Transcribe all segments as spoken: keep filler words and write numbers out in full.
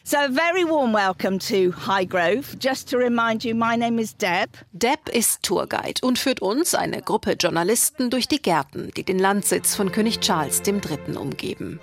So a very warm welcome to Highgrove. Just to remind you, my name is Deb. Deb ist Tourguide und führt uns, eine Gruppe Journalisten, durch die Gärten, die den Landsitz von König Charles der Dritte umgeben.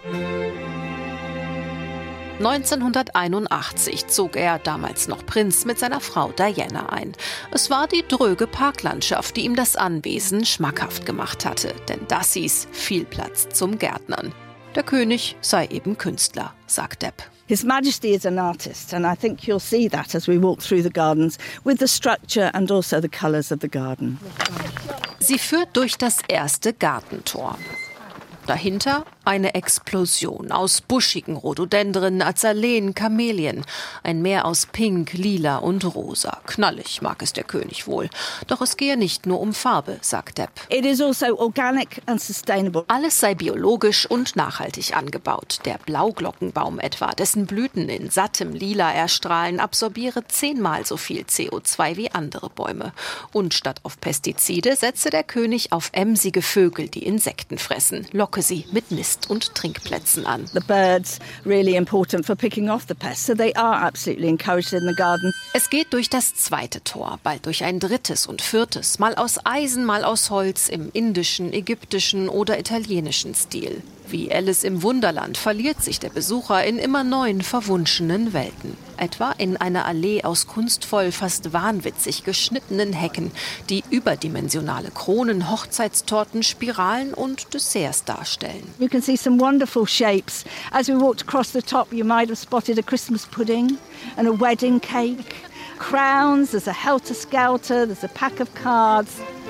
neunzehnhunderteinundachtzig zog er, damals noch Prinz, mit seiner Frau Diana ein. Es war die dröge Parklandschaft, die ihm das Anwesen schmackhaft gemacht hatte. Denn das hieß viel Platz zum Gärtnern. Der König sei eben Künstler, sagt Deb. His Majesty is an artist, and I think you'll see that as we walk through the gardens with the structure and also the colours of the garden. Sie führt durch das erste Gartentor. Dahinter eine Explosion aus buschigen Rhododendren, Azaleen, Kamelien. Ein Meer aus Pink, Lila und Rosa. Knallig mag es der König wohl. Doch es gehe nicht nur um Farbe, sagt Deb. It is also organic and sustainable. Alles sei biologisch und nachhaltig angebaut. Der Blauglockenbaum etwa, dessen Blüten in sattem Lila erstrahlen, absorbiere zehnmal so viel C O zwei wie andere Bäume. Und statt auf Pestizide setze der König auf emsige Vögel, die Insekten fressen. Locke sie mit Nist und Trinkplätzen an. The birds really important for picking off the pests, so they are absolutely encouraged in the garden. Es geht durch das zweite Tor, bald durch ein drittes und viertes, mal aus Eisen, mal aus Holz, im indischen, ägyptischen oder italienischen Stil. Wie Alice im Wunderland verliert sich der Besucher in immer neuen, verwunschenen Welten. Etwa in einer Allee aus kunstvoll, fast wahnwitzig geschnittenen Hecken, die überdimensionale Kronen, Hochzeitstorten, Spiralen und Desserts darstellen. You can see some wonderful shapes. As we walked across the top, you might have spotted a Christmas pudding and a wedding cake. Crowns, there's a helter-skelter, there's a pack of cards.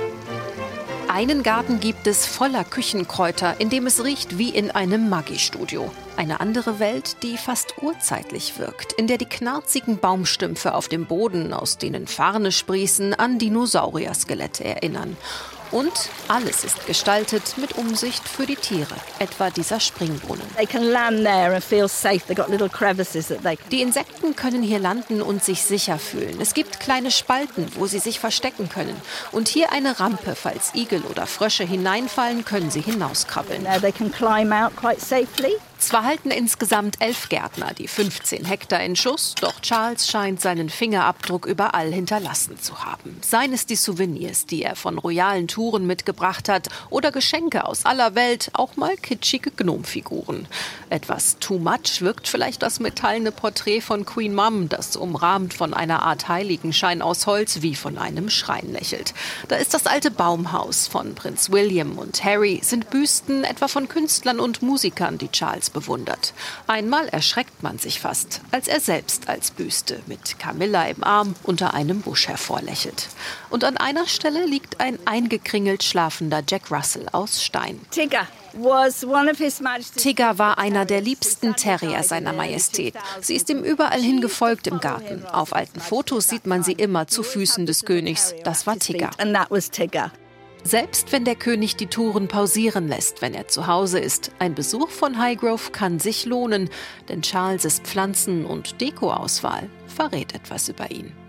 Einen Garten gibt es voller Küchenkräuter, in dem es riecht wie in einem Maggi-Studio. Eine andere Welt, die fast urzeitlich wirkt, in der die knarzigen Baumstümpfe auf dem Boden, aus denen Farne sprießen, an Dinosaurier-Skelette erinnern. Und alles ist gestaltet mit Umsicht für die Tiere, etwa dieser Springbrunnen. They can land there and feel safe. They've got little crevices that they can... Die Insekten können hier landen und sich sicher fühlen. Es gibt kleine Spalten, wo sie sich verstecken können. Und hier eine Rampe, falls Igel oder Frösche hineinfallen, können sie hinauskrabbeln. They can climb out quite safely. Zwar halten insgesamt elf Gärtner die fünfzehn Hektar in Schuss, doch Charles scheint seinen Fingerabdruck überall hinterlassen zu haben. Seien es die Souvenirs, die er von royalen Touren mitgebracht hat, oder Geschenke aus aller Welt, auch mal kitschige Gnomfiguren. Etwas too much wirkt vielleicht das metallene Porträt von Queen Mum, das umrahmt von einer Art Heiligenschein aus Holz wie von einem Schrein lächelt. Da ist das alte Baumhaus von Prinz William und Harry, sind Büsten etwa von Künstlern und Musikern, die Charles bewundert. Einmal erschreckt man sich fast, als er selbst als Büste mit Camilla im Arm unter einem Busch hervorlächelt. Und an einer Stelle liegt ein eingekringelt schlafender Jack Russell aus Stein. Tigger was one of His Majesty's... Tigger war einer der liebsten Terrier seiner Majestät. Sie ist ihm überall hin gefolgt im Garten. Auf alten Fotos sieht man sie immer zu Füßen des Königs. Das war Tigger. And that was Tigger. Selbst wenn der König die Touren pausieren lässt, wenn er zu Hause ist, ein Besuch von Highgrove kann sich lohnen, denn Charles' Pflanzen- und Dekoauswahl verrät etwas über ihn.